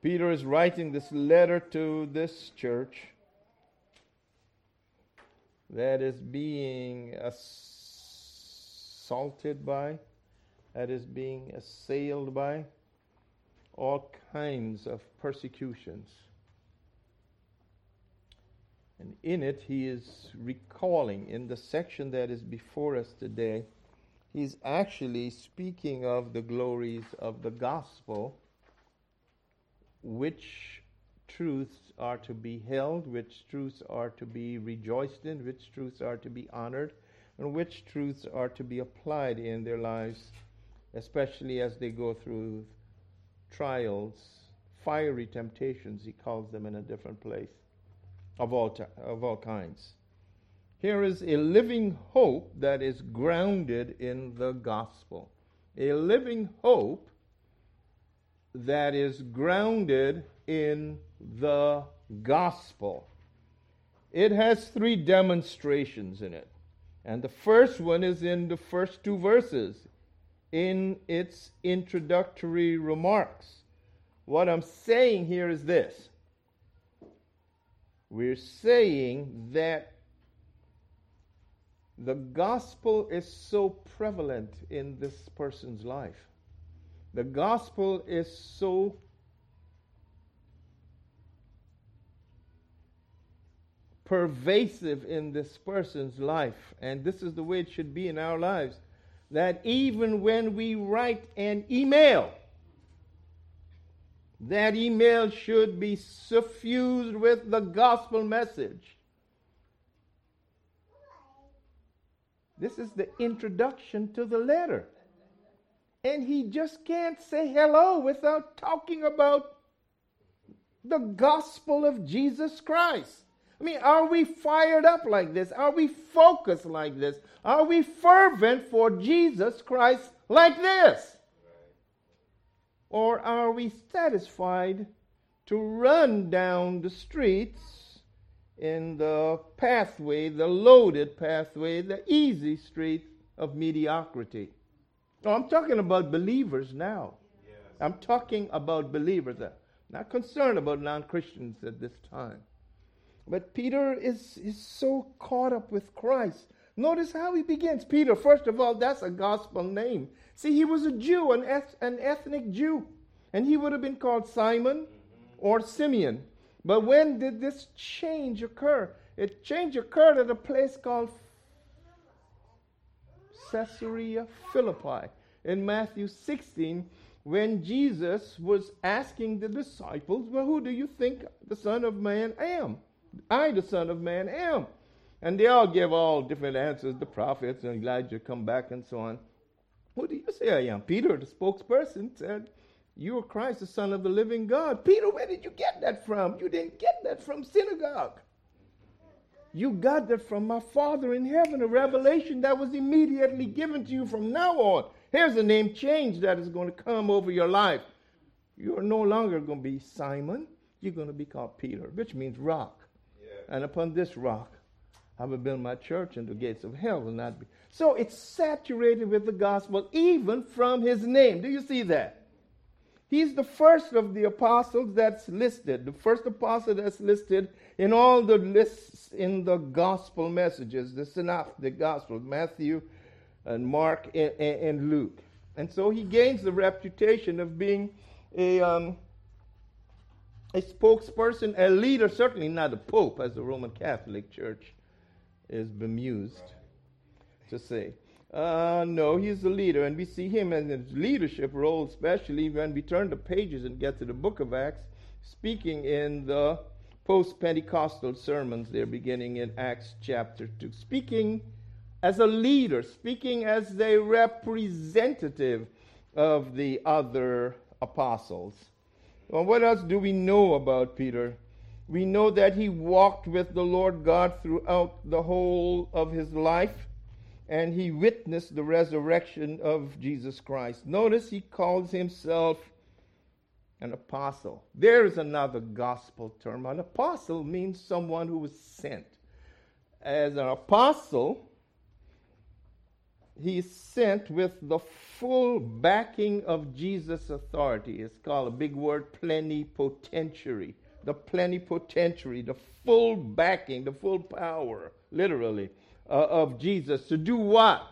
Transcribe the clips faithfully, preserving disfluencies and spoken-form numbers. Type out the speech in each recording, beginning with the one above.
Peter is writing this letter to this church that is being assaulted by, that is being assailed by all kinds of persecutions. And in it, he is recalling, in the section that is before us today, he's actually speaking of the glories of the gospel, which truths are to be held, which truths are to be rejoiced in, which truths are to be honored, and which truths are to be applied in their lives, especially as they go through trials, fiery temptations, he calls them in a different place, of all t- of all kinds. Here is a living hope that is grounded in the gospel. A living hope that is grounded in the gospel. It has three demonstrations in it. And the first one is in the first two verses, in its introductory remarks. What I'm saying here is this. We're saying that the gospel is so prevalent in this person's life. The gospel is so pervasive in this person's life, and this is the way it should be in our lives, that even when we write an email, that email should be suffused with the gospel message. This is the introduction to the letter. And he just can't say hello without talking about the gospel of Jesus Christ. I mean, are we fired up like this? Are we focused like this? Are we fervent for Jesus Christ like this? Or are we satisfied to run down the streets in the pathway, the loaded pathway, the easy street of mediocrity? No, I'm talking about believers now. Yes. I'm talking about believers. I'm not concerned about non-Christians at this time. But Peter is, is so caught up with Christ. Notice how he begins. Peter, first of all, that's a gospel name. See, he was a Jew, an, eth- an ethnic Jew. And he would have been called Simon or Simeon. But when did this change occur? It change occurred at a place called Caesarea Philippi. In Matthew sixteen, when Jesus was asking the disciples, well, who do you think the Son of Man am? I, the Son of Man, am. And they all give all different answers. The prophets and Elijah come back and so on. Who do you say I am? Peter, the spokesperson, said, you are Christ, the Son of the living God. Peter, where did you get that from? You didn't get that from synagogue. You got that from my Father in heaven, a revelation that was immediately given to you from now on. Here's a name change that is going to come over your life. You are no longer going to be Simon. You're going to be called Peter, which means rock. Yeah. And upon this rock, I will build my church, and the gates of hell will not be. So it's saturated with the gospel, even from his name. Do you see that? He's the first of the apostles that's listed, the first apostle that's listed in all the lists in the gospel messages, the synoptic gospel, Matthew and Mark and, and Luke. And so he gains the reputation of being a, um, a spokesperson, a leader, certainly not a pope, as the Roman Catholic Church is bemused to say. Uh, no, he's the leader, and we see him in his leadership role, especially when we turn the pages and get to the book of Acts, speaking in the post-Pentecostal sermons there, beginning in Acts chapter two, speaking as a leader, speaking as a representative of the other apostles. Well, what else do we know about Peter? We know that he walked with the Lord God throughout the whole of his life, and he witnessed the resurrection of Jesus Christ. Notice he calls himself an apostle. There is another gospel term. An apostle means someone who was sent. As an apostle, he is sent with the full backing of Jesus' authority. It's called a big word, plenipotentiary. The plenipotentiary, the full backing, the full power, literally, uh, of Jesus. To do what?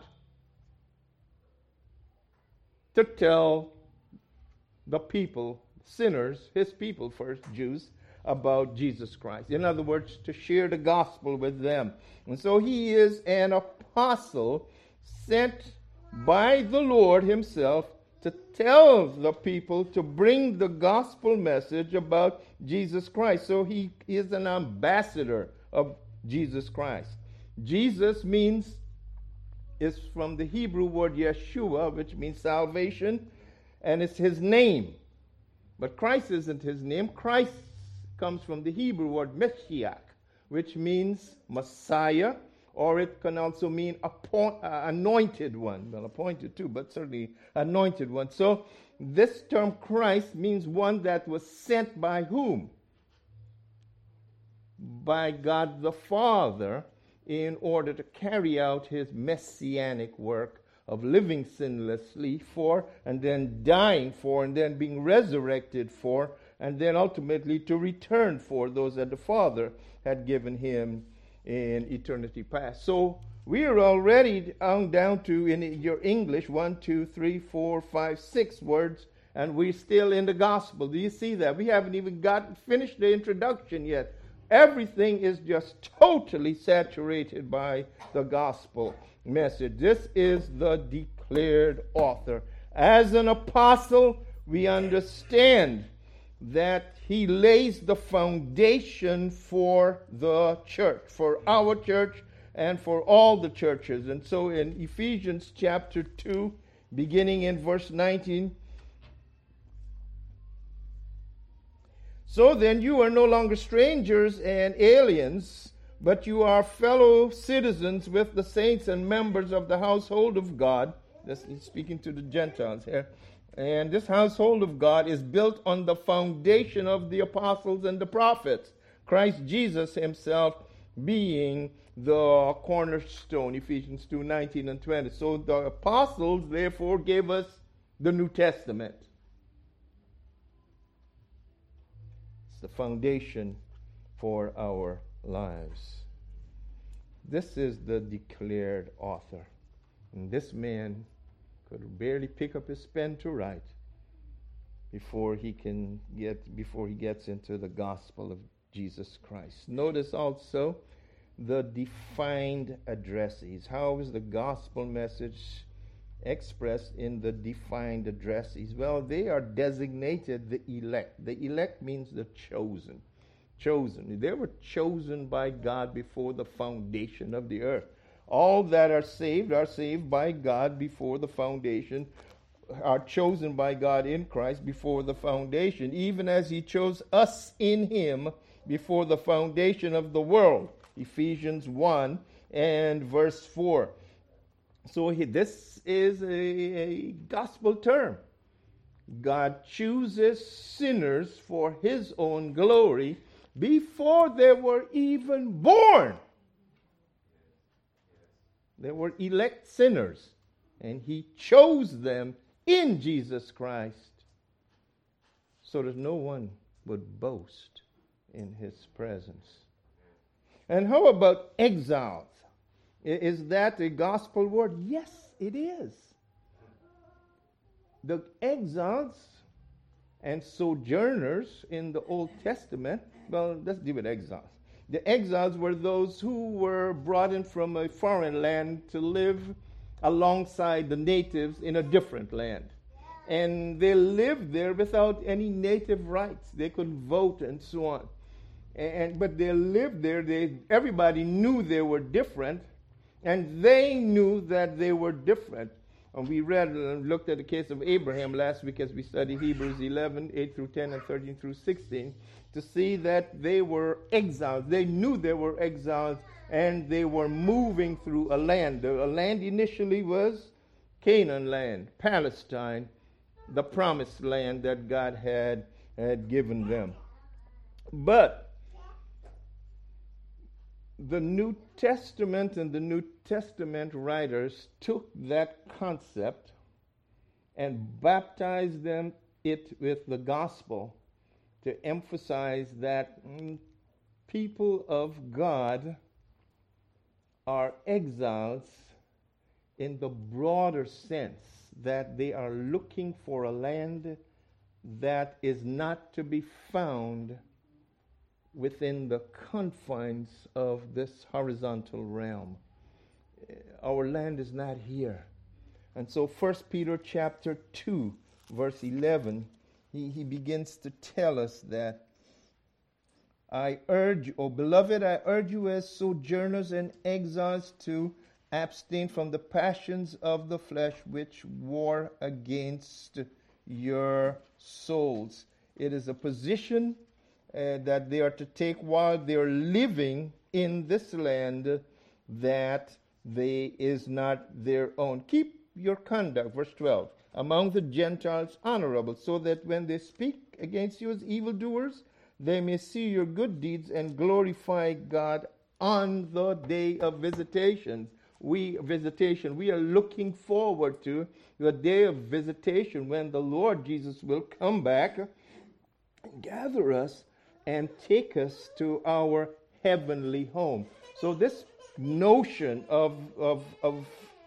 To tell the people, sinners, his people first, Jews, about Jesus Christ. In other words, to share the gospel with them. And so he is an apostle sent by the Lord himself to tell the people, to bring the gospel message about Jesus Christ. So he is an ambassador of Jesus Christ. Jesus means, is from the Hebrew word Yeshua, which means salvation, and it's his name. But Christ isn't his name. Christ comes from the Hebrew word Meshiach, which means Messiah, or it can also mean appoint, uh, anointed one. Well, appointed too, but certainly anointed one. So this term Christ means one that was sent by whom? By God the Father, in order to carry out his messianic work of living sinlessly for, and then dying for, and then being resurrected for, and then ultimately to return for those that the Father had given him in eternity past. So we are already on down to, in your English, one, two, three, four, five, six words, and we're still in the gospel. Do you see that? We haven't even got finished the introduction yet. Everything is just totally saturated by the gospel message. This is the declared author. As an apostle, we understand that he lays the foundation for the church, for our church and for all the churches. And so in Ephesians chapter two, beginning in verse nineteen, so then you are no longer strangers and aliens, but you are fellow citizens with the saints and members of the household of God. This is speaking to the Gentiles here. And this household of God is built on the foundation of the apostles and the prophets, Christ Jesus himself being the cornerstone, Ephesians two, nineteen and twenty. So the apostles, therefore, gave us the New Testament. It's the foundation for our lives. This is the declared author. And this man could barely pick up his pen to write before he can get before he gets into the gospel of Jesus Christ. Notice also the defined addressees. How is the gospel message expressed in the defined addressees? Well, they are designated the elect. The elect means the chosen. Chosen. They were chosen by God before the foundation of the earth. All that are saved are saved by God before the foundation, are chosen by God in Christ before the foundation, even as he chose us in him before the foundation of the world. Ephesians one and verse four. So he, this is a, a gospel term. God chooses sinners for his own glory before they were even born. They were elect sinners, and he chose them in Jesus Christ so that no one would boast in his presence. And how about exiles? Is that a gospel word? Yes, it is. The exiles and sojourners in the Old Testament, well, let's deal with exiles. The exiles were those who were brought in from a foreign land to live alongside the natives in a different land. And they lived there without any native rights. They could vote and so on. And, but they lived there. They, everybody knew they were different, and they knew that they were different. And we read and looked at the case of Abraham last week as we studied Hebrews eleven, eight through ten, and thirteen through sixteen, to see that they were exiles. They knew they were exiles, and they were moving through a land. The land initially was Canaan land, Palestine, the promised land that God had, had given them. But the New Testament and the New Testament writers took that concept and baptized them it with the gospel to emphasize that mm, people of God are exiles in the broader sense, that they are looking for a land that is not to be found within the confines of this horizontal realm. Our land is not here. And so First Peter chapter two, verse eleven, he, he begins to tell us that, I urge you, O beloved, I urge you as sojourners and exiles to abstain from the passions of the flesh which war against your souls. It is a position uh, that they are to take while they are living in this land that they is not their own. Keep your conduct, verse twelve, among the Gentiles honorable, so that when they speak against you as evildoers, they may see your good deeds and glorify God on the day of visitation. We visitation. We are looking forward to the day of visitation when the Lord Jesus will come back, gather us, and take us to our heavenly home. So this notion of, of, of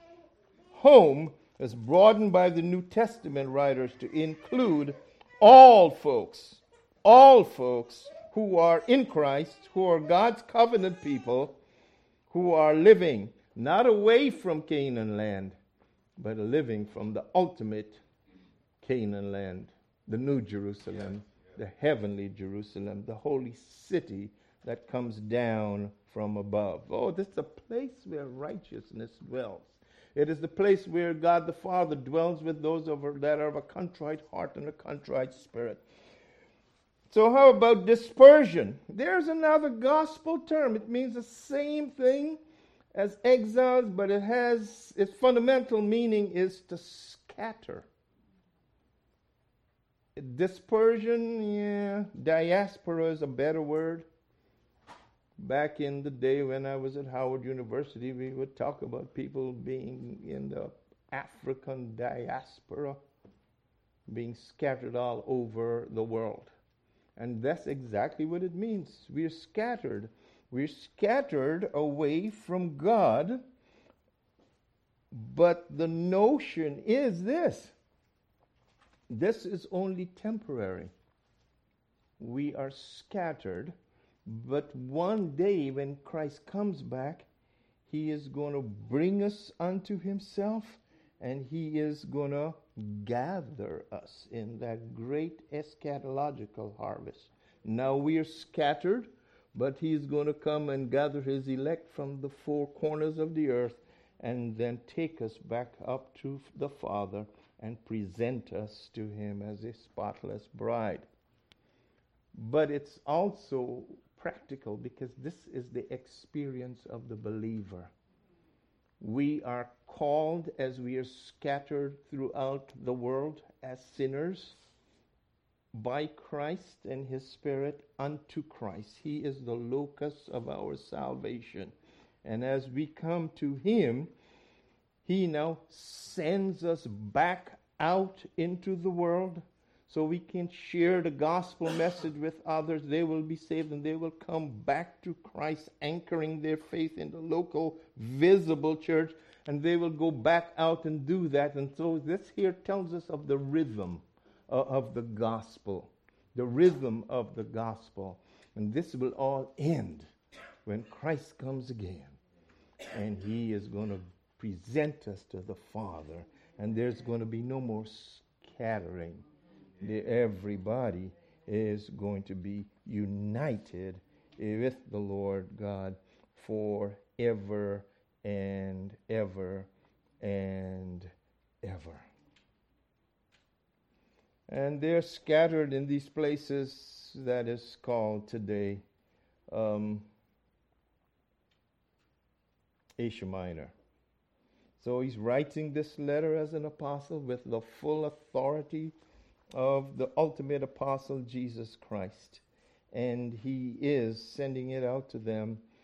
home is broadened by the New Testament writers to include all folks, all folks who are in Christ, who are God's covenant people, who are living not away from Canaan land, but living from the ultimate Canaan land, the New Jerusalem, the heavenly Jerusalem, the holy city that comes down from above. Oh, this is a place where righteousness dwells. It is the place where God the Father dwells with those of that are of a contrite heart and a contrite spirit. So how about dispersion? There's another gospel term. It means the same thing as exiles, but it has its fundamental meaning is to scatter. Dispersion, yeah, diaspora is a better word. Back in the day when I was at Howard University, we would talk about people being in the African diaspora, being scattered all over the world. And that's exactly what it means. We're scattered. We're scattered away from God. But the notion is this. This is only temporary. We are scattered. But one day when Christ comes back, he is going to bring us unto himself, and he is going to gather us in that great eschatological harvest. Now we are scattered, but he's going to come and gather his elect from the four corners of the earth and then take us back up to the Father and present us to him as a spotless bride. But it's also practical because this is the experience of the believer. We are called as we are scattered throughout the world as sinners by Christ and his Spirit unto Christ. He is the locus of our salvation. And as we come to him, he now sends us back out into the world so we can share the gospel message with others. They will be saved and they will come back to Christ, anchoring their faith in the local visible church, and they will go back out and do that. And so this here tells us of the rhythm uh, of the gospel, the rhythm of the gospel. And this will all end when Christ comes again, and he is going to present us to the Father, and there's going to be no more scattering. The, everybody is going to be united with the Lord God forever and ever and ever. And they're scattered in these places that is called today um, Asia Minor. So he's writing this letter as an apostle with the full authority of the ultimate apostle, Jesus Christ. And he is sending it out to them.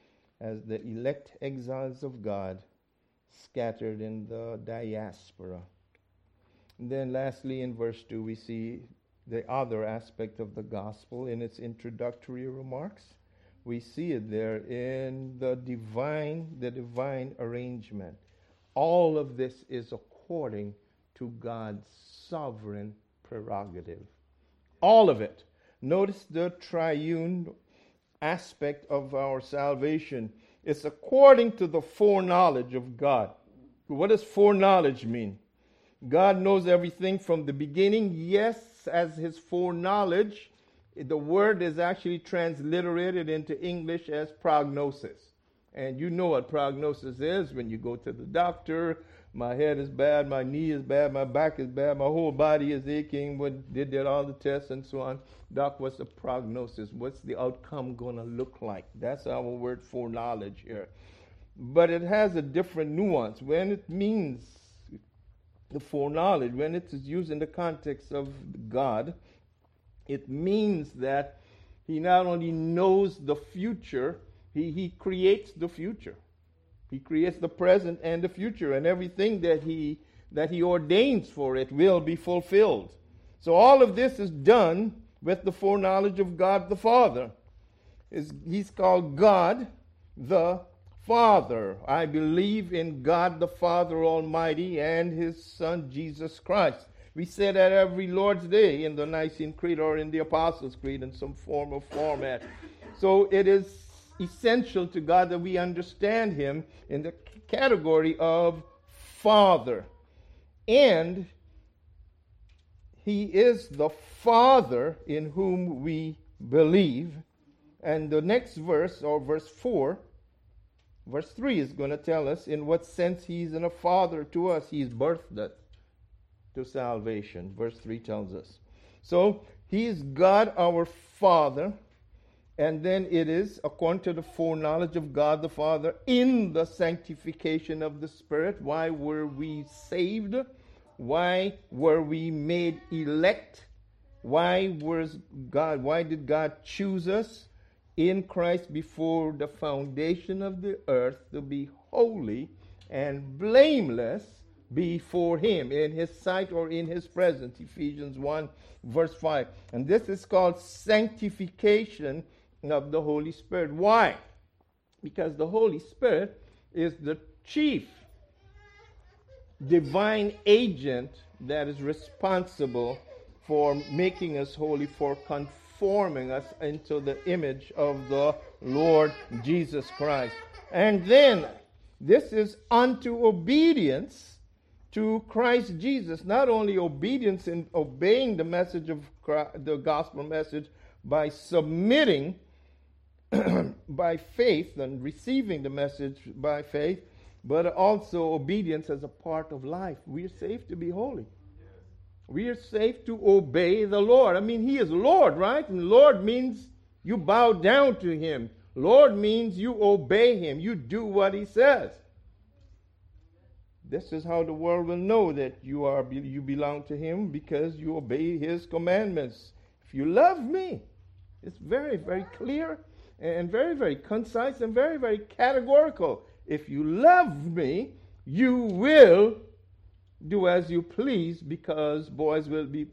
as the elect exiles of God scattered in the diaspora. And then lastly, in verse two, we see the other aspect of the gospel in its introductory remarks. We see it there in the divine, the divine arrangement. All of this is according to God's sovereign prerogative. All of it. Notice the triune aspect of our salvation. It's according to the foreknowledge of God. What does foreknowledge mean? God knows everything from the beginning. Yes, as his foreknowledge, the word is actually transliterated into English as prognosis. And you know what prognosis is when you go to the doctor. My head is bad, my knee is bad, my back is bad, my whole body is aching. What did did all the tests and so on. Doc, what's the prognosis? What's the outcome going to look like? That's our word foreknowledge here. But it has a different nuance. When it means the foreknowledge, when it is used in the context of God, it means that he not only knows the future, he, he creates the future. He creates the present and the future, and everything that he that he ordains for it will be fulfilled. So all of this is done with the foreknowledge of God the Father. He's called God the Father. I believe in God the Father Almighty and his Son Jesus Christ. We say that every Lord's Day in the Nicene Creed or in the Apostles' Creed in some form or format. So it is essential to God that we understand him in the category of Father. And he is the Father in whom we believe. And the next verse, or verse four, verse three is going to tell us in what sense he's in a father to us. He's birthed us to salvation. Verse three tells us. So he is God our Father. And then it is according to the foreknowledge of God the Father in the sanctification of the Spirit. Why were we saved? Why were we made elect? Why was God, why did God choose us in Christ before the foundation of the earth to be holy and blameless before him, in his sight or in his presence? Ephesians one verse five. And this is called sanctification of the Holy Spirit. Why? Because the Holy Spirit is the chief divine agent that is responsible for making us holy, for conforming us into the image of the Lord Jesus Christ. And then this is unto obedience to Christ Jesus. Not only obedience in obeying the message of Christ, the gospel message, by submitting by faith and receiving the message by faith, but also obedience as a part of life. We are saved to be holy. We are saved to obey the Lord. I mean, he is Lord, right? And Lord means you bow down to him. Lord means you obey him. You do what he says. This is how the world will know that you are you belong to him, because you obey his commandments. If you love me, it's very, very clear and very, very concise and very, very categorical. If you love me, you will do as you please, because boys will be...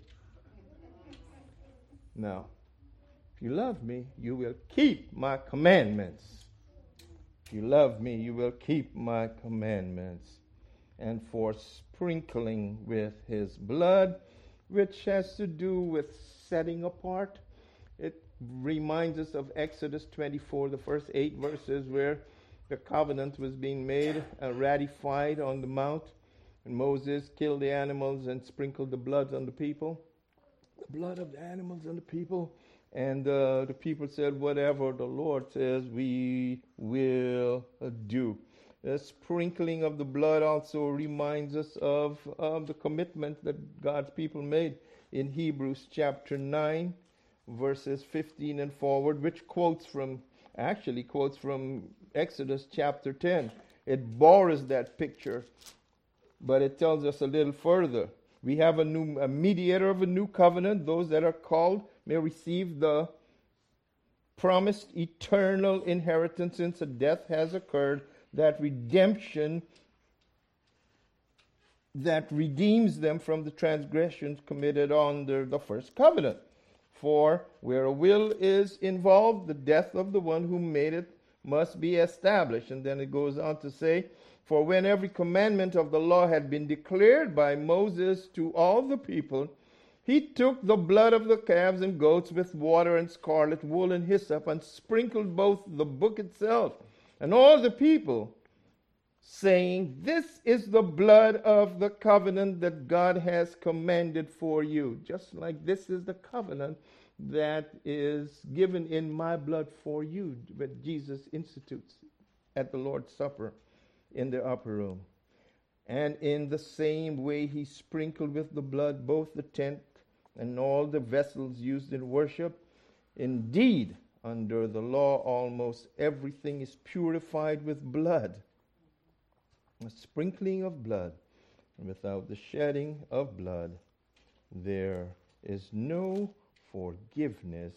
Now, if you love me, you will keep my commandments. If you love me, you will keep my commandments. And for sprinkling with his blood, which has to do with setting apart. It reminds us of Exodus twenty-four, the first eight verses, where the covenant was being made, uh, ratified on the mount. And Moses killed the animals and sprinkled the blood on the people. The blood of the animals on the people. And uh, the people said, whatever the Lord says, we will uh, do. The sprinkling of the blood also reminds us of um, the commitment that God's people made in Hebrews chapter nine, verses fifteen and forward, which quotes from, actually quotes from Exodus chapter ten. It borrows that picture, but it tells us a little further. We have a new a mediator of a new covenant. Those that are called may receive the promised eternal inheritance since a death has occurred, that redemption that redeems them from the transgressions committed under the first covenant. For where a will is involved, the death of the one who made it must be established. And then it goes on to say, for when every commandment of the law had been declared by Moses to all the people, he took the blood of the calves and goats with water and scarlet wool and hyssop and sprinkled both the book itself and all the people, saying, this is the blood of the covenant that God has commanded for you. Just like this is the covenant that is given in my blood for you, that Jesus institutes at the Lord's Supper in the upper room. And in the same way he sprinkled with the blood both the tent and all the vessels used in worship. Indeed, under the law almost everything is purified with blood, a sprinkling of blood. And without the shedding of blood, there is no forgiveness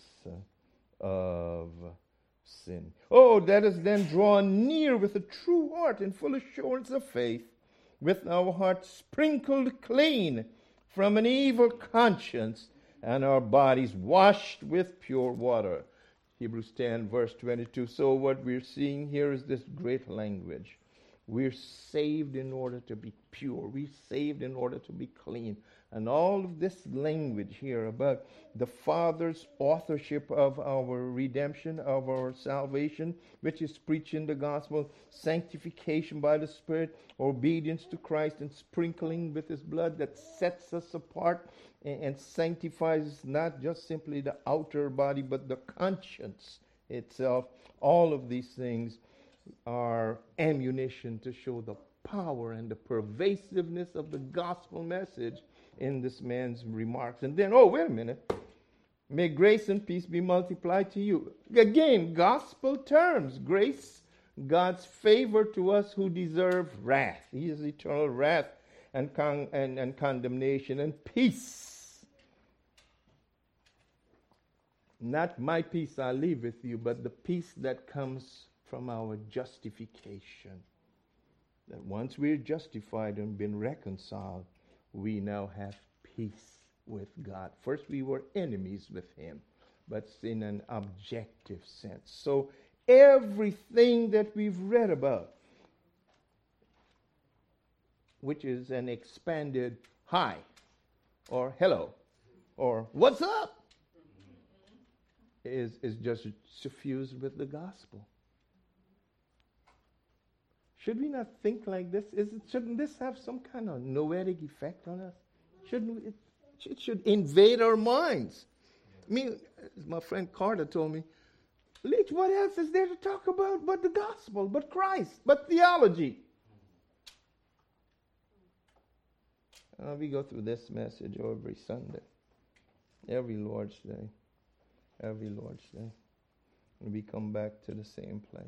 of sin. Oh, let us then draw near with a true heart and full assurance of faith, with our hearts sprinkled clean from an evil conscience, and our bodies washed with pure water. Hebrews ten, verse twenty-two. So what we're seeing here is this great language. We're saved in order to be pure. We're saved in order to be clean. And all of this language here about the Father's authorship of our redemption, of our salvation, which is preaching the gospel, sanctification by the Spirit, obedience to Christ, and sprinkling with his blood that sets us apart and, and sanctifies not just simply the outer body, but the conscience itself. All of these things are ammunition to show the power and the pervasiveness of the gospel message in this man's remarks. And then, oh, wait a minute. May grace and peace be multiplied to you. Again, gospel terms. Grace, God's favor to us who deserve wrath. He is eternal wrath and, con- and, and condemnation. And peace. Not my peace I leave with you, but the peace that comes from our justification. That once we're justified and been reconciled, we now have peace with God. First, we were enemies with him, but in an objective sense. So everything that we've read about, which is an expanded hi, or hello, or what's up, is, is just suffused with the gospel. Should we not think like this? Is it, shouldn't this have some kind of noetic effect on us? Shouldn't we, it, it should invade our minds. I mean, as my friend Carter told me, Leach, what else is there to talk about but the gospel, but Christ, but theology? Uh, we go through this message every Sunday, every Lord's Day, every Lord's Day, and we come back to the same place.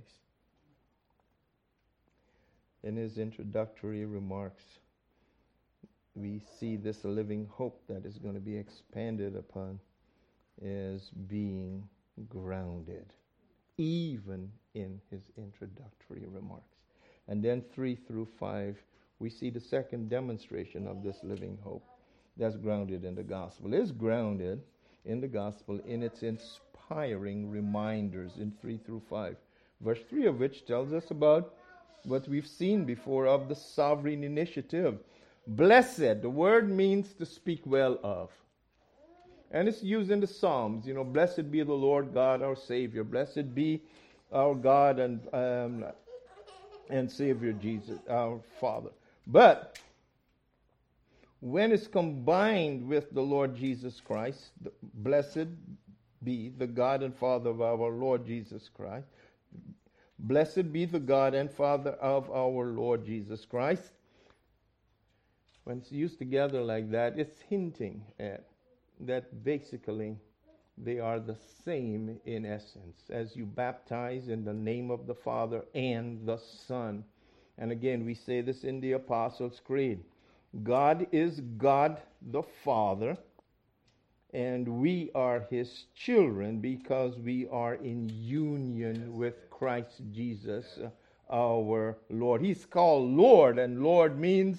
In his introductory remarks, we see this living hope that is going to be expanded upon is being grounded, even in his introductory remarks. And then three through five, we see the second demonstration of this living hope that's grounded in the gospel. It is grounded in the gospel in its inspiring reminders in three through five. Verse three of which tells us about what we've seen before of the sovereign initiative. Blessed, the word means to speak well of. And it's used in the Psalms, you know, blessed be the Lord God, our Savior. Blessed be our God and um, and Savior Jesus, our Father. But when it's combined with the Lord Jesus Christ, the, blessed be the God and Father of our Lord Jesus Christ. Blessed be the God and Father of our Lord Jesus Christ. When it's used together like that, it's hinting at that basically they are the same in essence. As you baptize in the name of the Father and the Son. And again, we say this in the Apostles' Creed. God is God the Father, And we are his children because we are in union with Christ Jesus, uh, our Lord. He's called Lord, and Lord means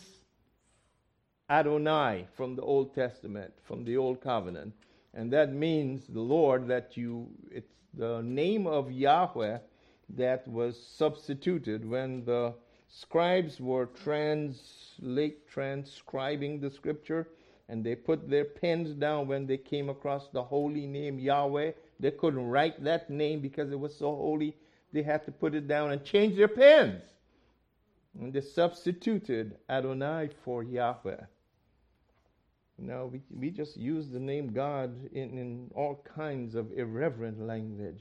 Adonai from the Old Testament, from the Old Covenant. And that means the Lord that you, it's the name of Yahweh that was substituted when the scribes were translate, transcribing the scripture, and they put their pens down when they came across the holy name Yahweh. They couldn't write that name because it was so holy. They had to put it down and change their pens. And they substituted Adonai for Yahweh. Now, we, we just use the name God in, in all kinds of irreverent language.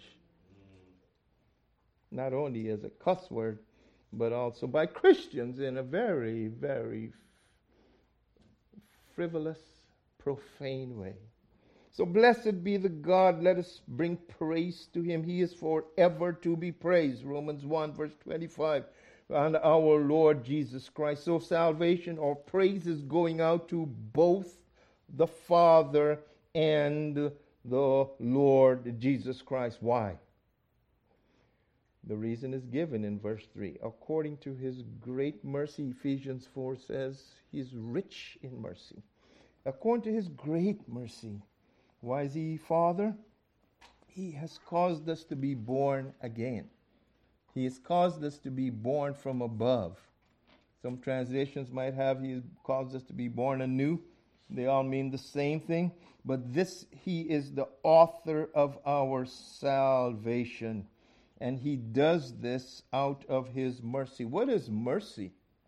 Not only as a cuss word, but also by Christians in a very, very frivolous, profane way. So blessed be the God. Let us bring praise to him. He is forever to be praised. Romans one verse twenty-five. And our Lord Jesus Christ. So salvation or praise is going out to both the Father and the Lord Jesus Christ. Why? The reason is given in verse three. According to his great mercy, Ephesians four says, he's rich in mercy. According to his great mercy. Why is he Father? He has caused us to be born again. He has caused us to be born from above. Some translations might have, he has caused us to be born anew. They all mean the same thing. But this, he is the author of our salvation. And he does this out of his mercy. What is mercy?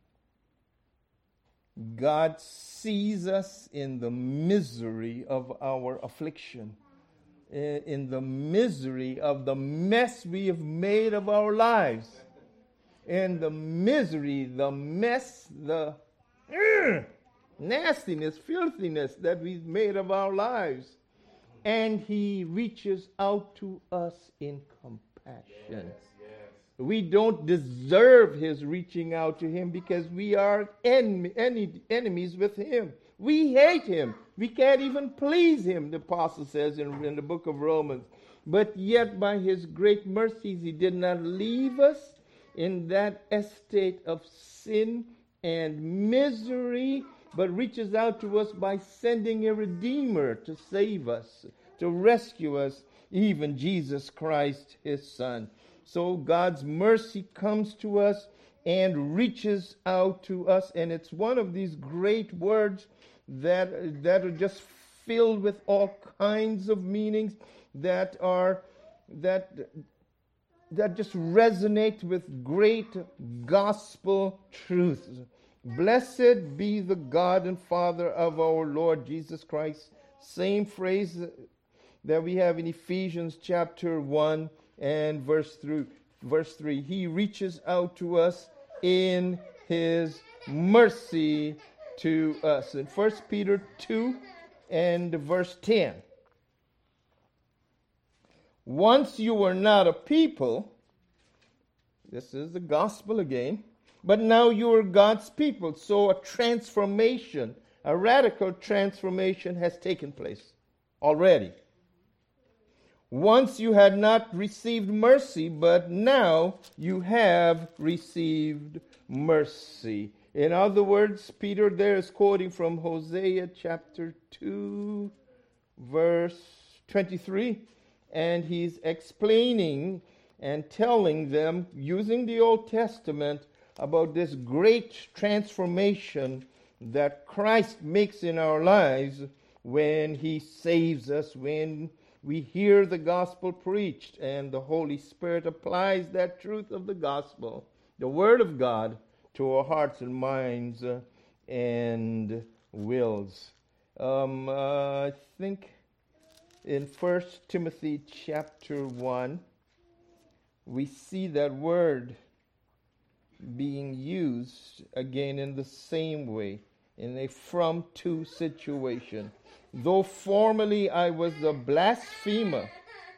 God sees us in the misery of our affliction, in the misery of the mess we have made of our lives, in the misery, the mess, the uh, nastiness, filthiness that we've made of our lives. And he reaches out to us in compassion. Yes, yes. We don't deserve his reaching out to him because we are en- en- enemies with him. We hate him. We can't even please him, the apostle says in, in the book of Romans. But yet by his great mercies he did not leave us in that estate of sin and misery, but reaches out to us by sending a Redeemer to save us, to rescue us, even Jesus Christ, his Son. So God's mercy comes to us and reaches out to us. And it's one of these great words that, that are just filled with all kinds of meanings that are that that just resonate with great gospel truths. Blessed be the God and Father of our Lord Jesus Christ. Same phrase that we have in Ephesians chapter one and verse through verse three. He reaches out to us in his mercy to us. In First Peter two and verse ten. Once you were not a people, this is the gospel again, but now you are God's people. So a transformation, a radical transformation has taken place already. Once you had not received mercy, but now you have received mercy. In other words, Peter there is quoting from Hosea chapter two, verse twenty-three, and he's explaining and telling them, using the Old Testament, about this great transformation that Christ makes in our lives when he saves us, when we hear the gospel preached and the Holy Spirit applies that truth of the gospel, the Word of God, to our hearts and minds uh, and wills. Um, uh, I think in First Timothy chapter one, we see that word being used again in the same way, in a from to situation. Though formerly I was a blasphemer,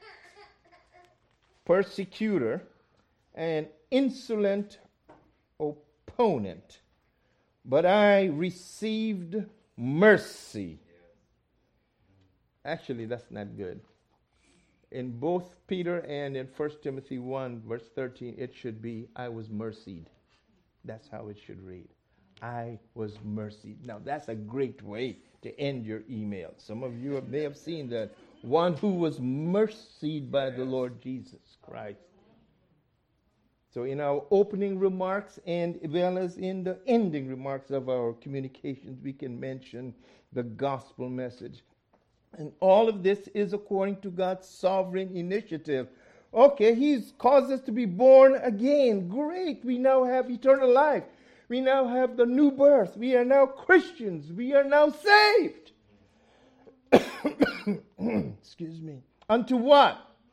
persecutor, and insolent opponent, but I received mercy Actually, that's not good. In both Peter and in First Timothy one, verse thirteen, it should be, I was mercied. That's how it should read. I was mercied. Now, that's a great way to end your email. Some of you may have seen that. One who was mercied by the Lord Jesus Christ. So in our opening remarks and as well as in the ending remarks of our communications, we can mention the gospel message. And all of this is according to God's sovereign initiative. Okay, He's caused us to be born again. Great. We now have eternal life. We now have the new birth. We are now Christians. We are now saved. Excuse me. Unto what?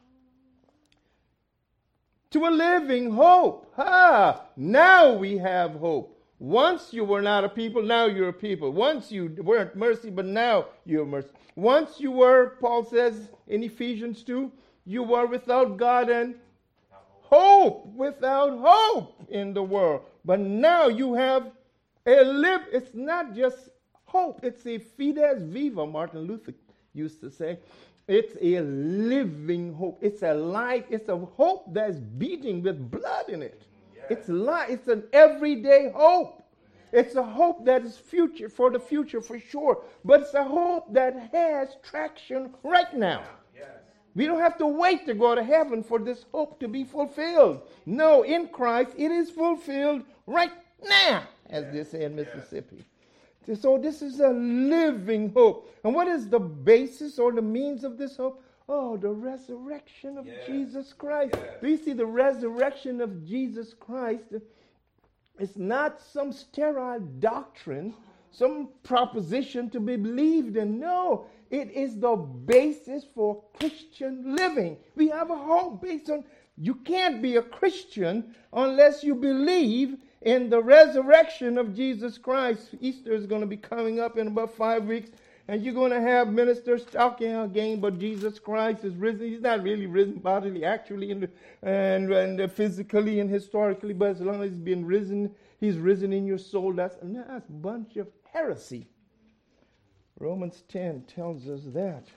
To a living hope. Ah, now we have hope. Once you were not a people, now you're a people. Once you weren't mercy, but now you're mercy. Once you were, Paul says in Ephesians two, you were without God and hope, without hope in the world. But now you have a live. It's not just hope. It's a fides viva, Martin Luther used to say. It's a living hope. It's a life. It's a hope that's beating with blood in it. Yes. It's life. It's an everyday hope. It's a hope that is future for the future for sure. But it's a hope that has traction right now. Yes. We don't have to wait to go to heaven for this hope to be fulfilled. No, in Christ it is fulfilled right now, as yes. they say in Mississippi. Yes. So this is a living hope. And what is the basis or the means of this hope? Oh, the resurrection of yes. Jesus Christ. Yes. Do you see the resurrection of Jesus Christ? It's not some sterile doctrine, some proposition to be believed in. No, it is the basis for Christian living. We have a hope based on, you can't be a Christian unless you believe in the resurrection of Jesus Christ. Easter is going to be coming up in about five weeks, and you're going to have ministers talking again, but Jesus Christ is risen. He's not really risen bodily, actually, in the, and, and physically and historically, but as long as he's been risen, he's risen in your soul. That's, that's a bunch of heresy. Romans ten tells us that.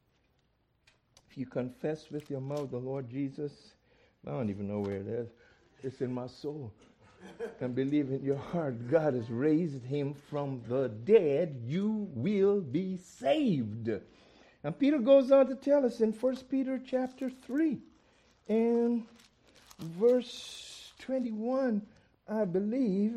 If you confess with your mouth the Lord Jesus, I don't even know where it is. It's in my soul. And believe in your heart God has raised him from the dead, you will be saved. And Peter goes on to tell us in First Peter chapter three and verse twenty-one, I believe,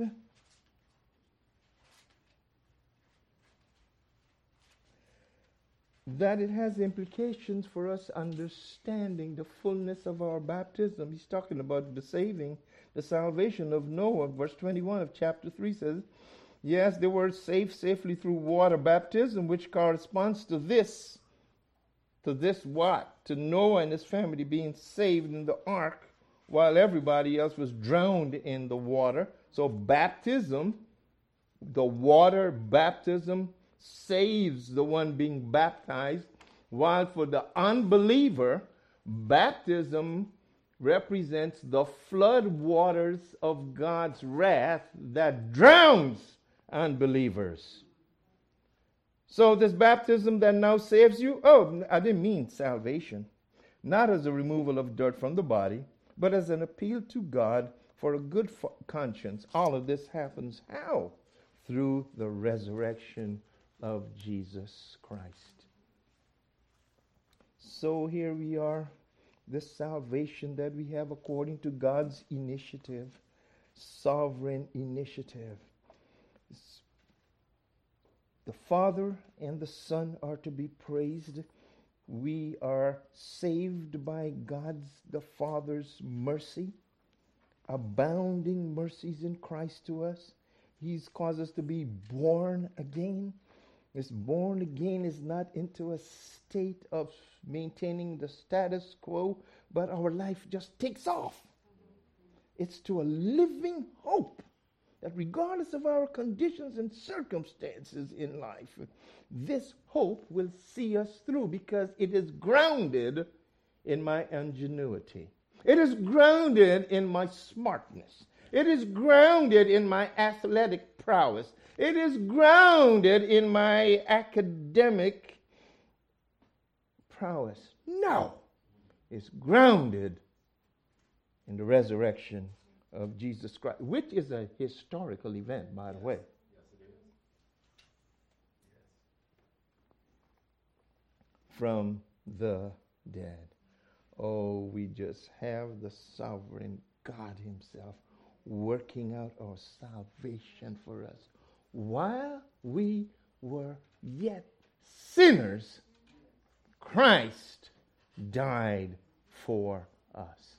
that it has implications for us understanding the fullness of our baptism. He's talking about the saving, the salvation of Noah. Verse twenty-one of chapter three says, yes, they were saved safely through water baptism, which corresponds to this. To this what? To Noah and his family being saved in the ark while everybody else was drowned in the water. So baptism, the water baptism, saves the one being baptized, while for the unbeliever, baptism represents the flood waters of God's wrath that drowns unbelievers. So this baptism that now saves you, oh, I didn't mean salvation, not as a removal of dirt from the body, but as an appeal to God for a good fo- conscience. All of this happens how? Through the resurrection of Jesus Christ. So here we are, this salvation that we have according to God's initiative, sovereign initiative. The Father and the Son are to be praised. We are saved by God's, the Father's mercy, abounding mercies in Christ to us. He's caused us to be born again. This born again is not into a state of maintaining the status quo, but our life just takes off. It's to a living hope that regardless of our conditions and circumstances in life, this hope will see us through because it is grounded in my ingenuity. It is grounded in my smartness. It is grounded in my athletic prowess. It is grounded in my academic prowess. No. It's grounded in the resurrection of Jesus Christ, which is a historical event, by the way. Yes, it is. Yes. From the dead. Oh, we just have the sovereign God himself working out our salvation for us. While we were yet sinners, Christ died for us.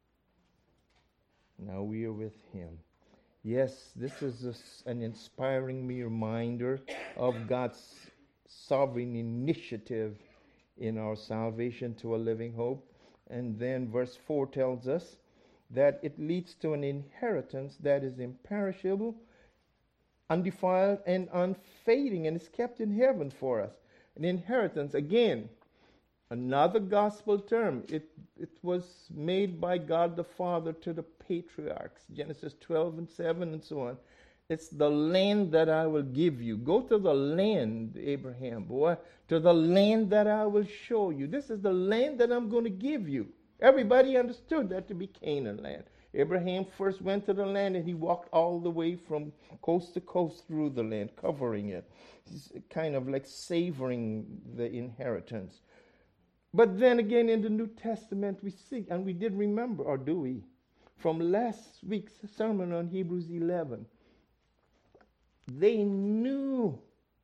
Now we are with him. Yes, this is a, an inspiring me reminder of God's sovereign initiative in our salvation to a living hope. And then verse four tells us that it leads to an inheritance that is imperishable, undefiled, and unfading, and is kept in heaven for us. An inheritance, again, another gospel term. It, it was made by God the Father to the patriarchs, Genesis twelve and seven and so on. It's the land that I will give you. Go to the land, Abraham, boy, to the land that I will show you. This is the land that I'm going to give you. Everybody understood that to be Canaan land. Abraham first went to the land and he walked all the way from coast to coast through the land, covering it. He's kind of like savoring the inheritance. But then again in the New Testament we see, and we did remember, or do we, from last week's sermon on Hebrews eleven, they knew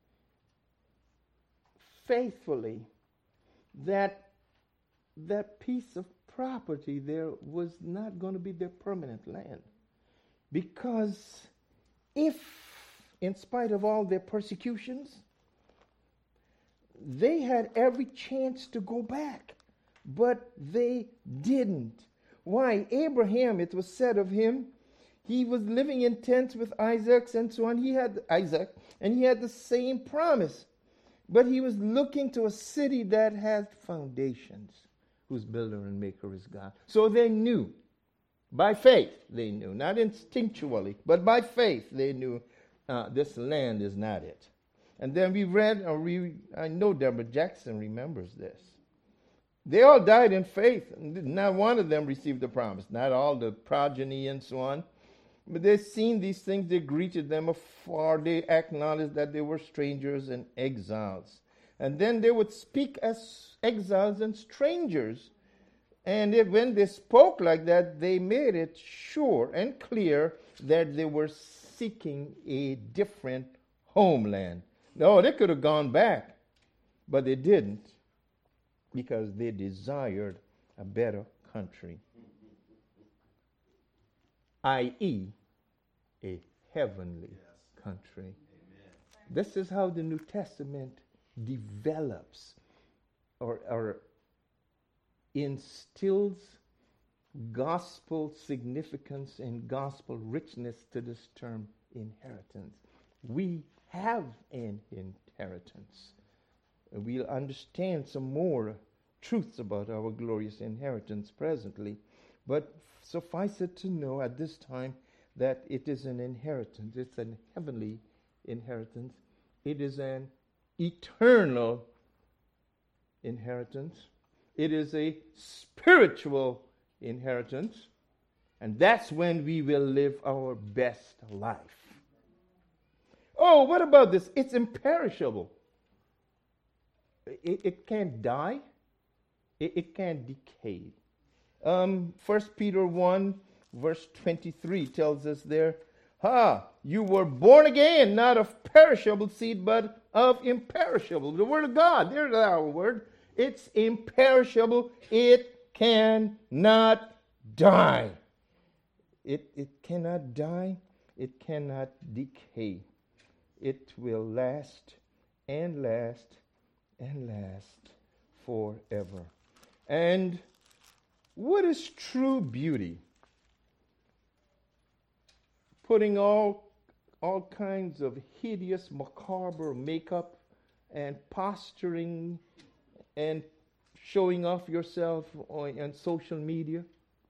faithfully that that piece of property there was not going to be their permanent land. Because if, in spite of all their persecutions, they had every chance to go back, but they didn't. Why? Abraham, it was said of him, he was living in tents with Isaac and so on. He had Isaac, and he had the same promise. But he was looking to a city that had foundations, whose builder and maker is God. So they knew, by faith they knew, not instinctually, but by faith they knew uh, this land is not it. And then we read, or we, I know Deborah Jackson remembers this. They all died in faith. Not one of them received the promise. Not all the progeny and so on. But they've seen these things. They greeted them afar. They acknowledged that they were strangers and exiles. And then they would speak as exiles and strangers. And if, when they spoke like that, they made it sure and clear that they were seeking a different homeland. No, they could have gone back, but they didn't, because they desired a better country, that is a heavenly yes. country. Amen. This is how the New Testament develops or, or instills gospel significance and gospel richness to this term inheritance. We have an inheritance. We'll understand some more truths about our glorious inheritance presently, but suffice it to know at this time that it is an inheritance. It's an heavenly inheritance. It is an eternal inheritance. It is a spiritual inheritance. And that's when we will live our best life. Oh, what about this? It's imperishable. It, it can't die. It, it can't decay. Um, First Peter one, verse twenty-three tells us there, Ha, you were born again, not of perishable seed, but of imperishable. The word of God, there's our word. It's imperishable. It cannot die. It, it cannot die. It cannot decay. It will last and last and last forever. And what is true beauty? Putting all, all kinds of hideous, macabre makeup and posturing and showing off yourself on, on social media.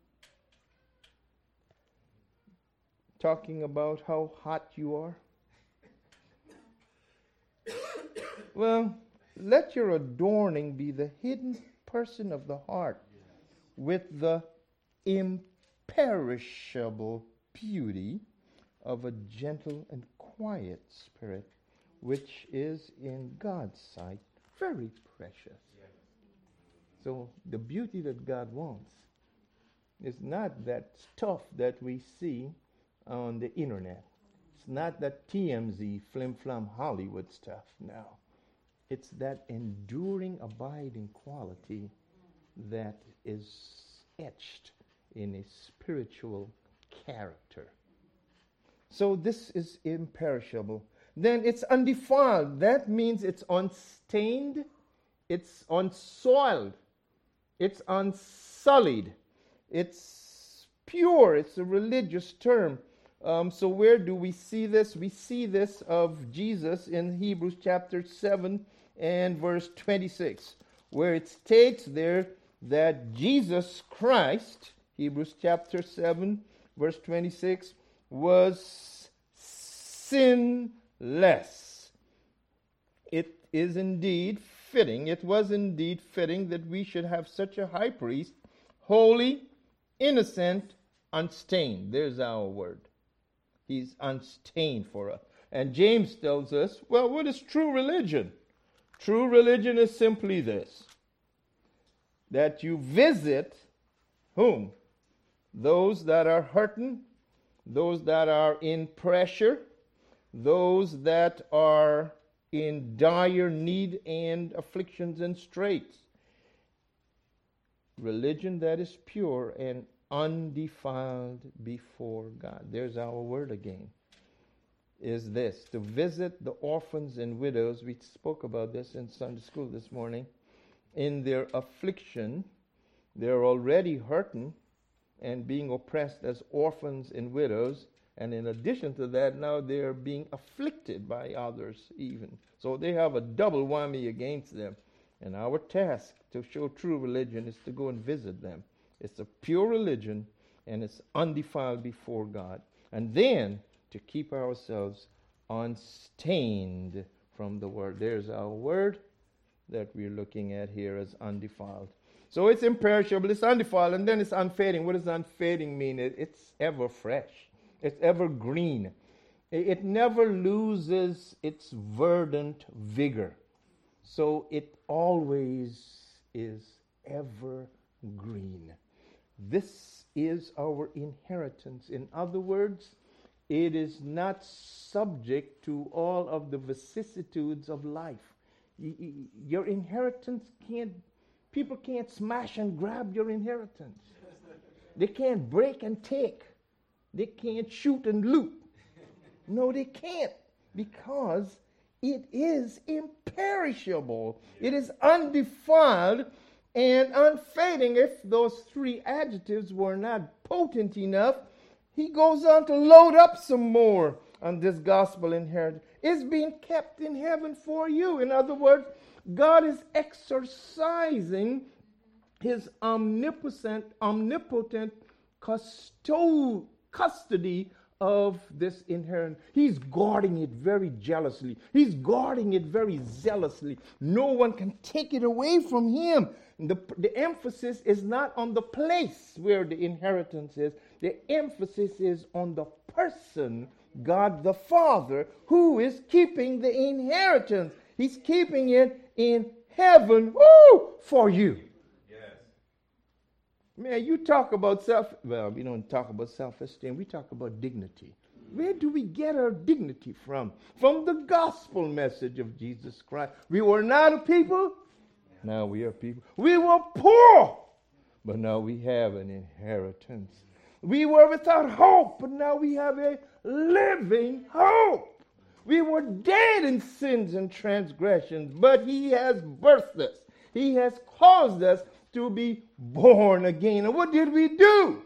Talking about how hot you are. Well, let your adorning be the hidden person of the heart with the imperishable beauty of a gentle and quiet spirit, which is in God's sight very precious. So the beauty that God wants is not that stuff that we see on the internet. It's not that T M Z, flim-flam Hollywood stuff. No. It's that enduring, abiding quality that is etched in a spiritual character. So this is imperishable. Then it's undefiled. That means it's unstained, it's unsoiled, it's unsullied, it's pure. It's a religious term. Um, so where do we see this? We see this of Jesus in Hebrews chapter seven and verse twenty-six, where it states there that Jesus Christ, Hebrews chapter seven, verse twenty-six, was sinless. It is indeed fitting, it was indeed fitting that we should have such a high priest, holy, innocent, unstained. There's our word. He's unstained for us. And James tells us, well, what is true religion? True religion is simply this: that you visit whom? Those that are hurting, those that are in pressure, those that are in dire need and afflictions and straits. Religion that is pure and undefiled before God. There's our word again. Is this to visit the orphans and widows? We spoke about this in Sunday school this morning. In their affliction, they're already hurting and being oppressed as orphans and widows. And in addition to that, now they're being afflicted by others even. So they have a double whammy against them. And our task to show true religion is to go and visit them. It's a pure religion, and it's undefiled before God. And then to keep ourselves unstained from the word. There's our word that we're looking at here as undefiled. So it's imperishable, it's undefiled, and then it's unfading. What does unfading mean? It, it's ever fresh. It's ever green. It, it never loses its verdant vigor. So it always is ever green. This is our inheritance. In other words, it is not subject to all of the vicissitudes of life. Y- y- your inheritance can't, people can't smash and grab your inheritance. They can't break and take. They can't shoot and loot. No, they can't, because it is imperishable. It is undefiled and unfading. If those three adjectives were not potent enough, he goes on to load up some more on this gospel inheritance. It's being kept in heaven for you. In other words, God is exercising his omnipotent, omnipotent custo- custody of this inheritance. He's guarding it very jealously. He's guarding it very zealously. No one can take it away from him. The, the emphasis is not on the place where the inheritance is. The emphasis is on the person, God the Father, who is keeping the inheritance. He's keeping it in heaven, woo, for you. Yes. Man, you talk about self, well, we don't talk about self-esteem. We talk about dignity. Where do we get our dignity from? From the gospel message of Jesus Christ. We were not a people. Now we are people. We were poor, but now we have an inheritance. We were without hope, but now we have a living hope. We were dead in sins and transgressions, but he has birthed us. He has caused us to be born again. And what did we do?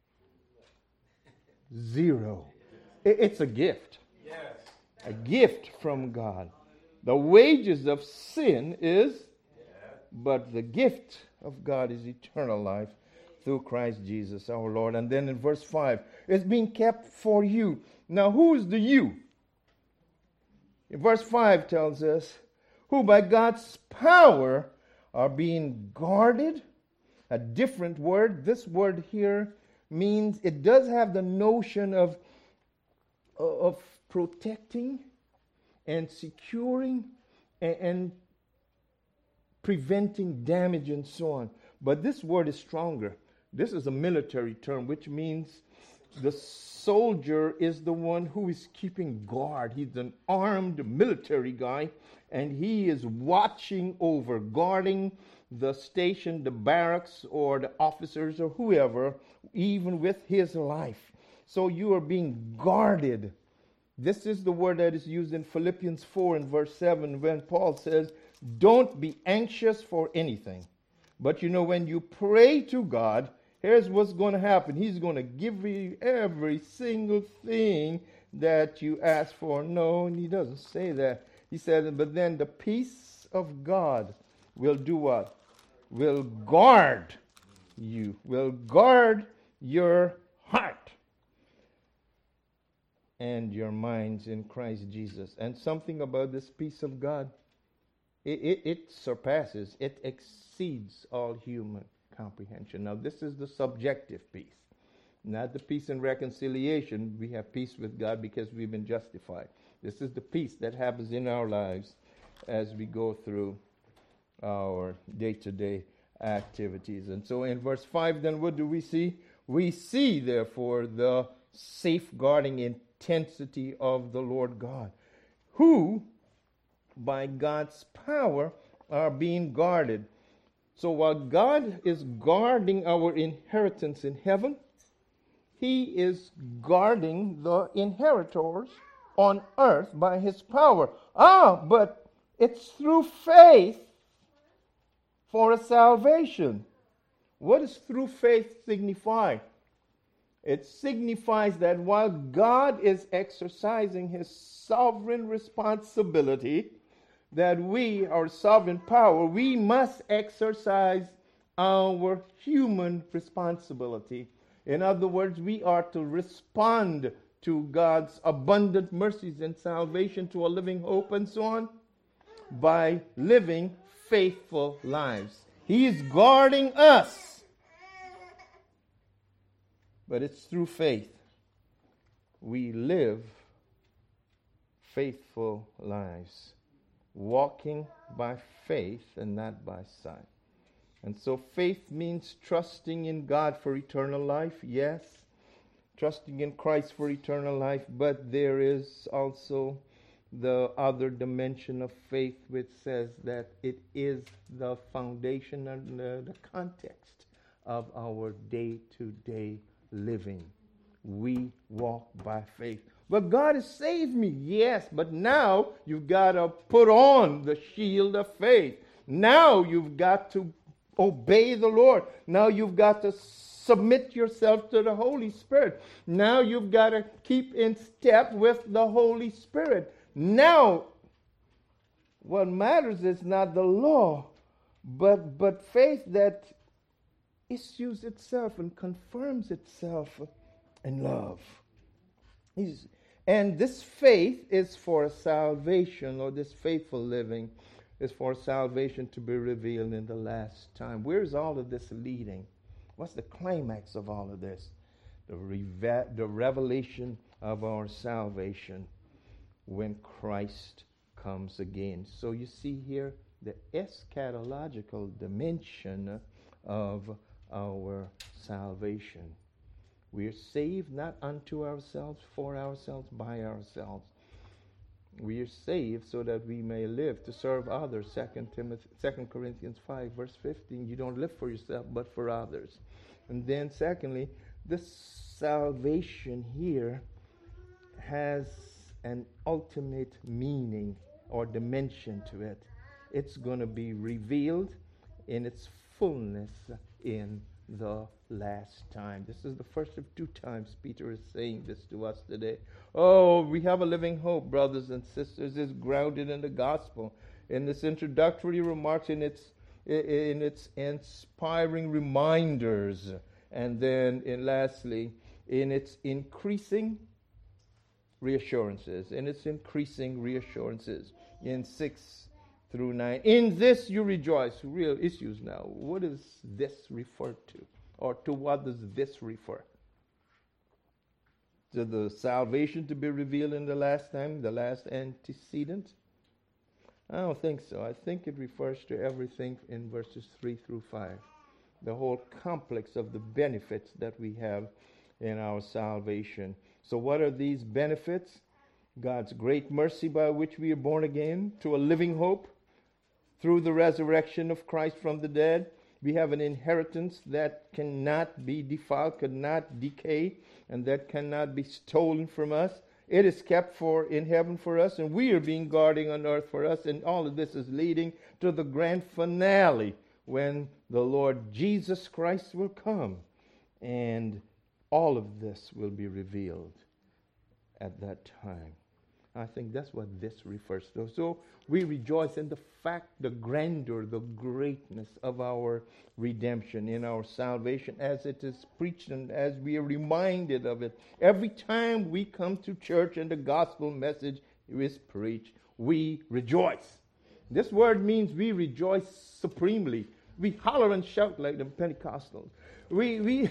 Zero. It's a gift. Yes. A gift from God. The wages of sin is, but the gift of God is eternal life through Christ Jesus our Lord. And then in verse five, it's being kept for you. Now, who is the you? Verse five tells us, who by God's power are being guarded. A different word. This word here means, it does have the notion of, of protecting and securing and, and preventing damage and so on. But this word is stronger. This is a military term, which means the soldier is the one who is keeping guard. He's an armed military guy, and he is watching over, guarding the station, the barracks, or the officers, or whoever, even with his life. So you are being guarded. This is the word that is used in Philippians four and verse seven, when Paul says, don't be anxious for anything. But you know, when you pray to God, here's what's going to happen. He's going to give you every single thing that you ask for. No, and he doesn't say that. He said, but then the peace of God will do what? Will guard you. Will guard your heart and your minds in Christ Jesus. And something about this peace of God, it, it, it surpasses, it exceeds all human comprehension. Now, this is the subjective peace, not the peace and reconciliation. We have peace with God because we've been justified. This is the peace that happens in our lives as we go through our day-to-day activities. And so in verse five, then what do we see? We see, therefore, the safeguarding intensity of the Lord God, who, by God's power, are being guarded. So while God is guarding our inheritance in heaven, he is guarding the inheritors on earth by his power. Ah, but it's through faith for a salvation. What does through faith signify? It signifies that while God is exercising his sovereign responsibility, that we, our sovereign power, we must exercise our human responsibility. In other words, we are to respond to God's abundant mercies and salvation, to a living hope and so on, by living faithful lives. He is guarding us. But it's through faith we live faithful lives, walking by faith and not by sight. And so faith means trusting in God for eternal life, yes. Trusting in Christ for eternal life, but there is also the other dimension of faith, which says that it is the foundation and the, the context of our day-to-day living. We walk by faith. But God has saved me, yes, but now you've got to put on the shield of faith. Now you've got to obey the Lord. Now you've got to submit yourself to the Holy Spirit. Now you've got to keep in step with the Holy Spirit. Now, what matters is not the law, but, but faith that issues itself and confirms itself in love. He's, and this faith is for salvation, or this faithful living is for salvation to be revealed in the last time. Where's all of this leading? What's the climax of all of this? The, reva- the revelation of our salvation when Christ comes again. So you see here the eschatological dimension of our salvation. We are saved not unto ourselves, for ourselves, by ourselves. We are saved so that we may live to serve others. Second Timothy, Second Corinthians five, verse fifteen. You don't live for yourself, but for others. And then secondly, this salvation here has an ultimate meaning or dimension to it. It's going to be revealed in its fullness in the last time. This is the first of two times Peter is saying this to us today. Oh, we have a living hope, brothers and sisters, is grounded in the gospel. In this introductory remarks, in its in its inspiring reminders, and then in lastly, in its increasing reassurances, in its increasing reassurances in six through nine. In this you rejoice. Real issues now. What does this refer to? Or to what does this refer? To the salvation to be revealed in the last time, the last antecedent? I don't think so. I think it refers to everything in verses three through five. The whole complex of the benefits that we have in our salvation. So what are these benefits? God's great mercy by which we are born again to a living hope through the resurrection of Christ from the dead. We have an inheritance that cannot be defiled, cannot decay, and that cannot be stolen from us. It is kept for in heaven for us, and we are being guarded on earth for us. And all of this is leading to the grand finale when the Lord Jesus Christ will come, and all of this will be revealed at that time. I think that's what this refers to. So we rejoice in the fact, the grandeur, the greatness of our redemption, in our salvation, as it is preached and as we are reminded of it. Every time we come to church and the gospel message is preached, we rejoice. This word means we rejoice supremely. We holler and shout like the Pentecostals. We we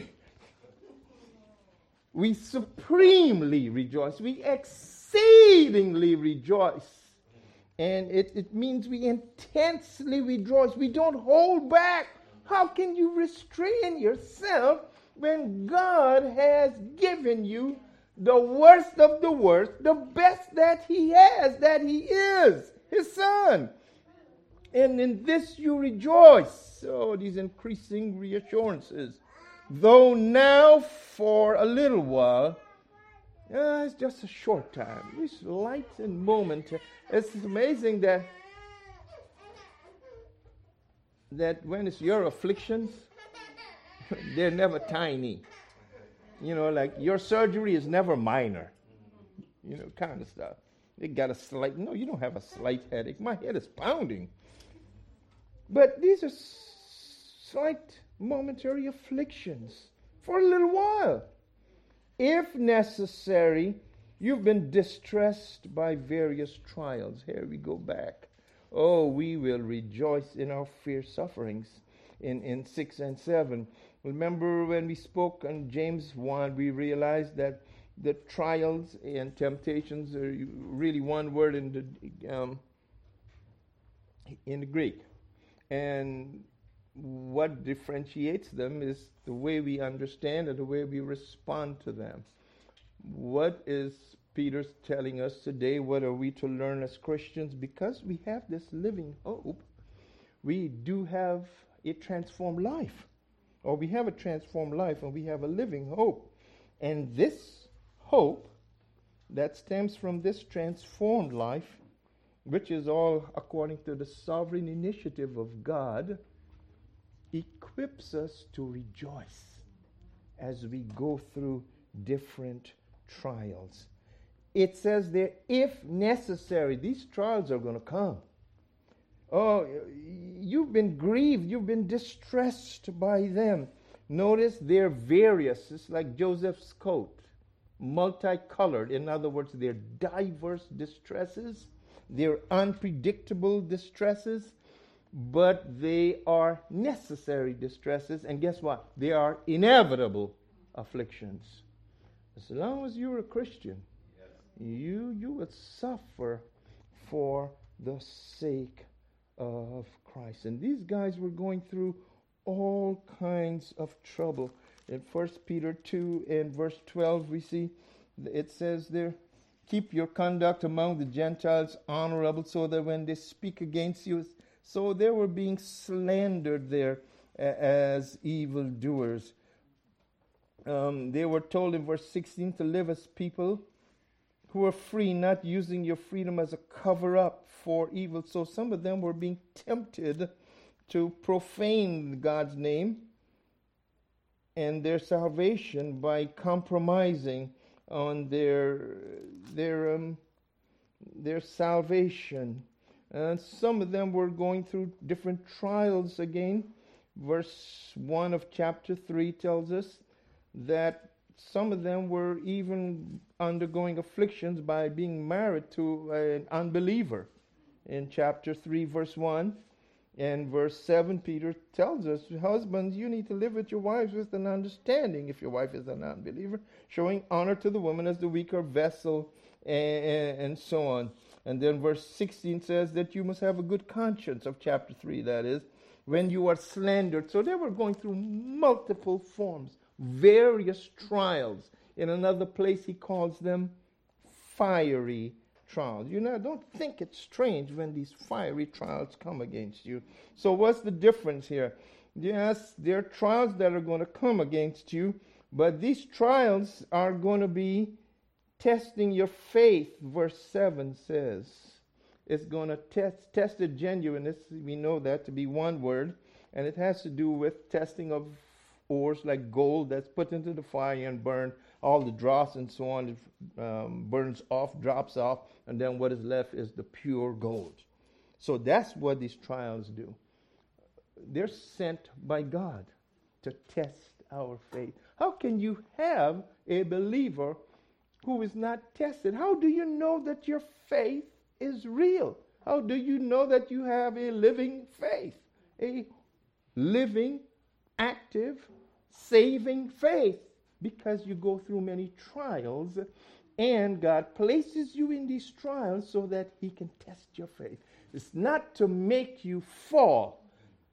we supremely rejoice. We exceedingly rejoice. And it, it means we intensely rejoice. We don't hold back. How can you restrain yourself when God has given you the worst of the worst, the best that He has, that He is, His Son? And in this you rejoice. Oh, these increasing reassurances. Though now for a little while, uh, it's just a short time. It's light and moment. It's amazing that that when it's your afflictions, they're never tiny. You know, like your surgery is never minor. You know, kind of stuff. They got a slight, no, you don't have a slight headache. My head is pounding. But these are slight momentary afflictions for a little while. If necessary, you've been distressed by various trials. Here we go back. Oh, we will rejoice in our fierce sufferings in, in six and seven. Remember when we spoke on James one, we realized that the trials and temptations are really one word in the um, in the Greek. And what differentiates them is the way we understand and the way we respond to them. What is Peter telling us today? What are we to learn as Christians? Because we have this living hope, we do have a transformed life. Or we have a transformed life and we have a living hope. And this hope that stems from this transformed life, which is all according to the sovereign initiative of God, equips us to rejoice as we go through different trials. It says there, if necessary, these trials are going to come. Oh, you've been grieved, you've been distressed by them. Notice they're various. It's like Joseph's coat, multicolored. In other words, they're diverse distresses. They're unpredictable distresses, but they are necessary distresses. And guess what? They are inevitable afflictions. As long as you're a Christian, yes, you you will suffer for the sake of Christ. And these guys were going through all kinds of trouble. In First Peter two and verse twelve, we see it says there, keep your conduct among the Gentiles honorable, so that when they speak against you, so they were being slandered there as evildoers. Um, they were told in verse sixteen to live as people who are free, not using your freedom as a cover-up for evil. So some of them were being tempted to profane God's name and their salvation by compromising on their their um, their salvation. And some of them were going through different trials again. Verse one of chapter three tells us that some of them were even undergoing afflictions by being married to an unbeliever. in chapter three, verse one. And verse seven, Peter tells us, husbands, you need to live with your wives with an understanding, if your wife is a non-believer, showing honor to the woman as the weaker vessel, and, and so on. And then verse sixteen says that you must have a good conscience, of chapter three, that is, when you are slandered. So they were going through multiple forms, various trials. In another place, he calls them fiery trials. You know, don't think it's strange when these fiery trials come against you. So what's the difference here? Yes, there are trials that are going to come against you, but these trials are going to be testing your faith. Verse seven says it's going to test tested genuineness. We know that to be one word, and it has to do with testing of ores like gold that's put into the fire and burned. All the dross and so on, it um, burns off, drops off, and then what is left is the pure gold. So that's what these trials do. They're sent by God to test our faith. How can you have a believer who is not tested? How do you know that your faith is real? How do you know that you have a living faith? A living, active, saving faith. Because you go through many trials, and God places you in these trials so that he can test your faith. It's not to make you fall,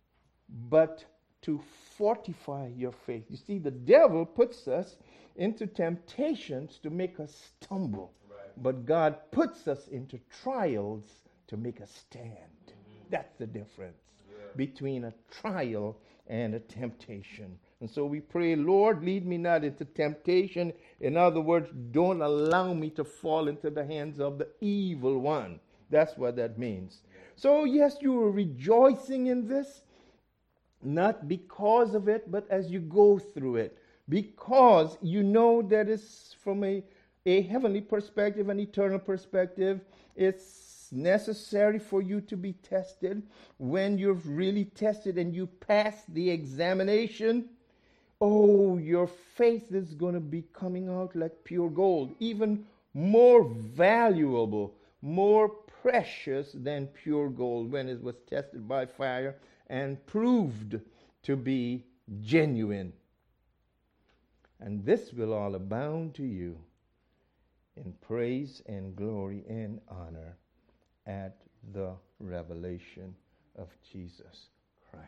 but to fortify your faith. You see, the devil puts us into temptations to make us stumble, right. But God puts us into trials to make us stand. Mm-hmm. That's the difference yeah. between a trial and a temptation. And so we pray, Lord, lead me not into temptation. In other words, don't allow me to fall into the hands of the evil one. That's what that means. So yes, you are rejoicing in this, not because of it, but as you go through it. Because you know that it's from a, a heavenly perspective, an eternal perspective. It's necessary for you to be tested. When you've really tested and you pass the examination, oh, your faith is going to be coming out like pure gold, even more valuable, more precious than pure gold when it was tested by fire and proved to be genuine. And this will all abound to you in praise and glory and honor at the revelation of Jesus Christ.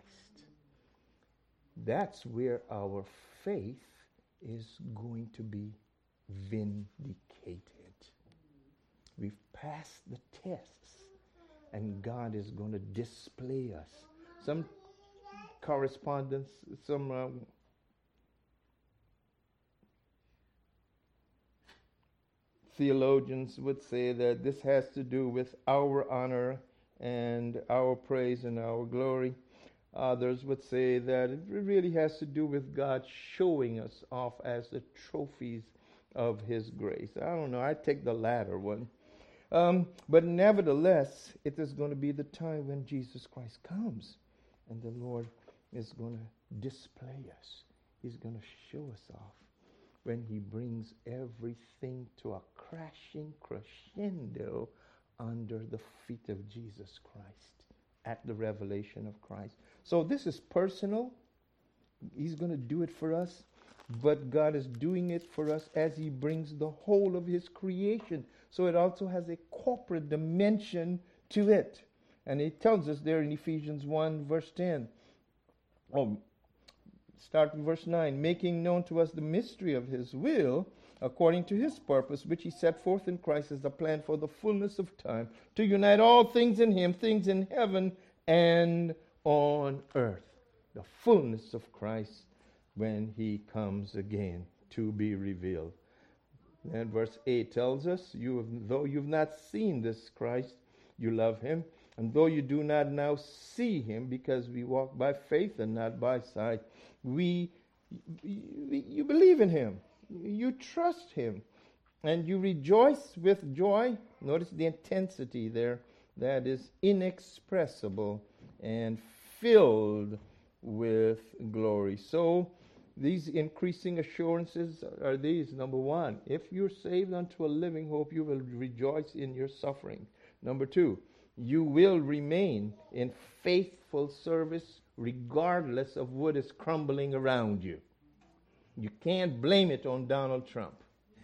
That's where our faith is going to be vindicated. We've passed the tests, and God is going to display us. Some correspondence, some um, theologians would say that this has to do with our honor and our praise and our glory. Others would say that it really has to do with God showing us off as the trophies of his grace. I don't know. I take the latter one. Um, but nevertheless, it is going to be the time when Jesus Christ comes, and the Lord is going to display us. He's going to show us off when he brings everything to a crashing crescendo under the feet of Jesus Christ at the revelation of Christ. So this is personal. He's going to do it for us, but God is doing it for us as he brings the whole of his creation. So it also has a corporate dimension to it. And he tells us there in Ephesians one, verse ten. Oh, start with verse nine. Making known to us the mystery of his will, according to his purpose, which he set forth in Christ as the plan for the fullness of time, to unite all things in him, things in heaven and on earth. The fullness of Christ when he comes again to be revealed. And verse eight tells us, you have, though you've not seen this Christ, you love him. And though you do not now see him, because we walk by faith and not by sight, we, you, you believe in him. You trust him. And you rejoice with joy. Notice the intensity there. That is inexpressible and filled with glory. So, these increasing assurances are these. Number one, if you're saved unto a living hope, you will rejoice in your suffering. Number two, you will remain in faithful service regardless of what is crumbling around you. You can't blame it on Donald Trump.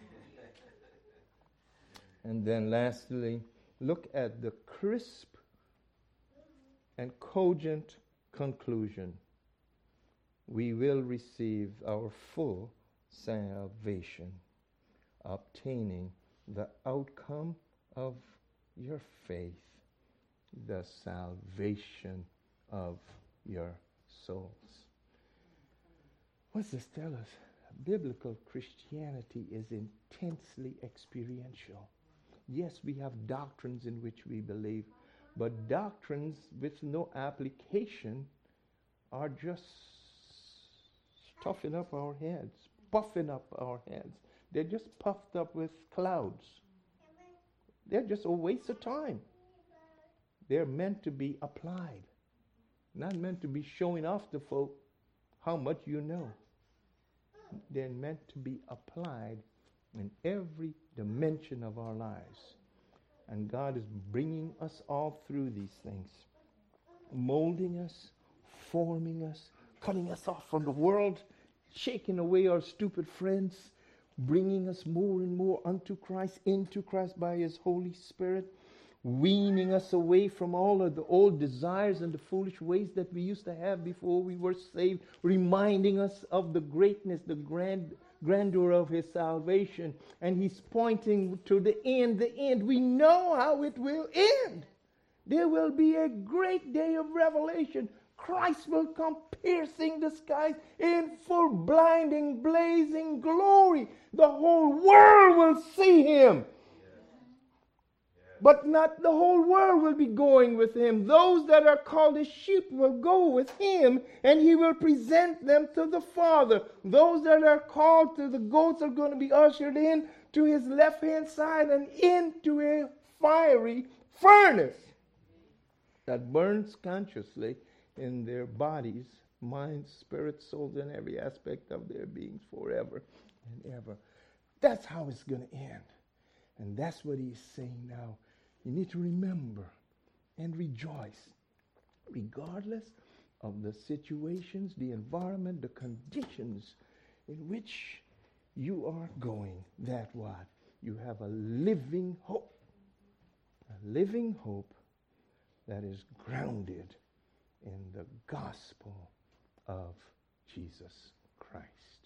And then lastly, look at the crisp and cogent conclusion. We will receive our full salvation, obtaining the outcome of your faith, the salvation of your souls. What's this tell us? Biblical Christianity is intensely experiential. Yes, we have doctrines in which we believe, but doctrines with no application are just stuffing up our heads, puffing up our heads. They're just puffed up with clouds. They're just a waste of time. They're meant to be applied, not meant to be showing off to folk how much you know. They're meant to be applied in every dimension of our lives. And God is bringing us all through these things, molding us, forming us, cutting us off from the world, shaking away our stupid friends, bringing us more and more unto Christ, into Christ by His Holy Spirit, weaning us away from all of the old desires and the foolish ways that we used to have before we were saved, reminding us of the greatness, the grand grandeur of His salvation. And He's pointing to the end, the end. We know how it will end. There will be a great day of revelation. Christ will come piercing the skies in full blinding, blazing glory. The whole world will see Him. But not the whole world will be going with Him. Those that are called His sheep will go with Him, and He will present them to the Father. Those that are called to the goats are going to be ushered in to His left-hand side and into a fiery furnace that burns consciously in their bodies, minds, spirits, souls, and every aspect of their beings forever and ever. That's how it's going to end. And that's what He's saying now. You need to remember and rejoice, regardless of the situations, the environment, the conditions in which you are going. That what? You have a living hope. A living hope that is grounded in the gospel of Jesus Christ.